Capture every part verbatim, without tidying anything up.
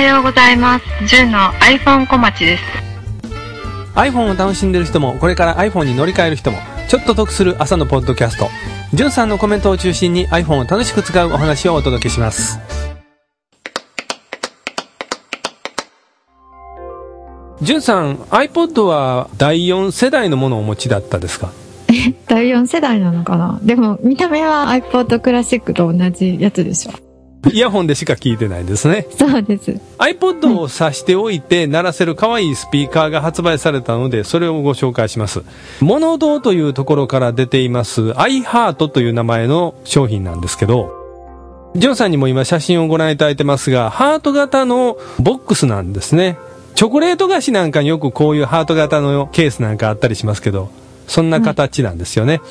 はようございます。じゅんの iPhone 小町です。 iPhone を楽しんでる人もこれから iPhone に乗り換える人もちょっと得する朝のポッドキャスト、じゅんさんのコメントを中心に iPhone を楽しく使うお話をお届けします。じゅんさん、 iPod はだいよん世代のものをお持ちだったですか？ え、だいよん世代なのかな。でも見た目は iPod クラシックと同じやつでしょ。 イヤホンでしか聞いてないですね。 そうです。 iPod を挿しておいて鳴らせる可愛いスピーカーが発売されたので、それをご紹介します。モノドというところから出ています iHeart という名前の商品なんですけど、ジョンさんにも今写真をご覧いただいてますが、ハート型のボックスなんですね。チョコレート菓子なんかによくこういうハート型のケースなんかあったりしますけど、そんな形なんですよね、はい、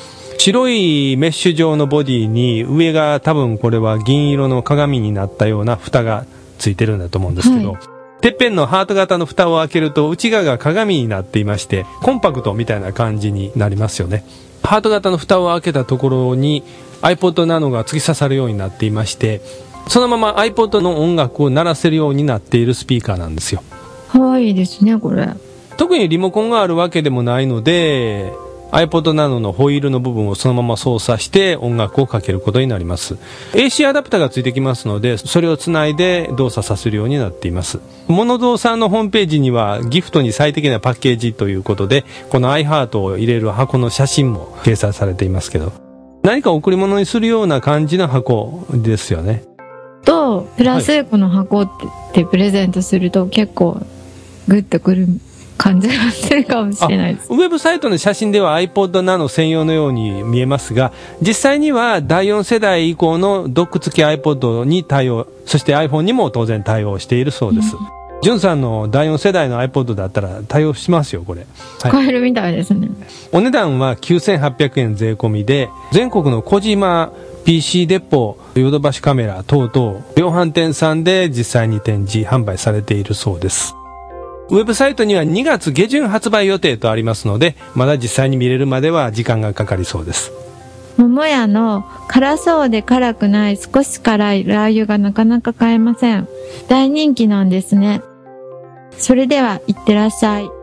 白いメッシュ状のボディに上が多分これは銀色の鏡になったような蓋がついてるんだと思うんですけど、はい、てっぺんのハート型の蓋を開けると内側が鏡になっていまして、コンパクトみたいな感じになりますよね。ハート型の蓋を開けたところに iPod Nano が突き刺さるようになっていまして、そのまま iPod の音楽を鳴らせるようになっているスピーカーなんですよ。 かわいいですね、これ。 特にリモコンがあるわけでもないので、iPod Nano のホイールの部分をそのまま操作して音楽をかけることになります。 エーシー アダプターがついてきますので、それをつないで動作させるようになっています。モノドーさんのホームページにはギフトに最適なパッケージということで、この iHeart を入れる箱の写真も掲載されていますけど、何か贈り物にするような感じの箱ですよね。 とプラスこの箱って、はい、プレゼントすると結構グッとくる感じがするかもしれないです。 ウェブサイトの写真では iPod Nano 専用のように見えますが、実際にはだいよん世代以降のドック付き iPod に対応、そして iPhone にも当然対応しているそうです。ジュンさんのだいよん世代の iPod だったら対応しますよ、これ。 使えるみたいですね。 お値段はきゅうせんはっぴゃくえん税込みで、全国の小島 ピーシー デポ、ヨドバシカメラ等々量販店さんで実際に展示販売されているそうです。ウェブサイトにはにがつ下旬発売予定とありますので、まだ実際に見れるまでは時間がかかりそうです。 桃屋の辛そうで辛くない少し辛いラー油がなかなか買えません。大人気なんですね。それではいってらっしゃい。